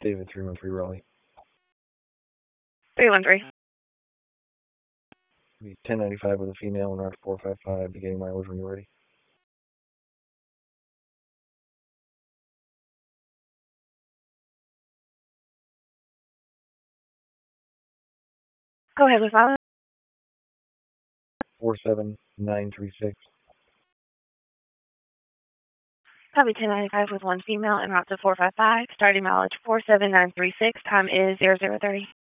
David 313 Raleigh. 313. 1095 with a female and route 455, beginning mileage when you're ready. Go ahead with mileage. 47936. Copy 1095 with one female and route to 455. Starting mileage 47936. Time is 0030.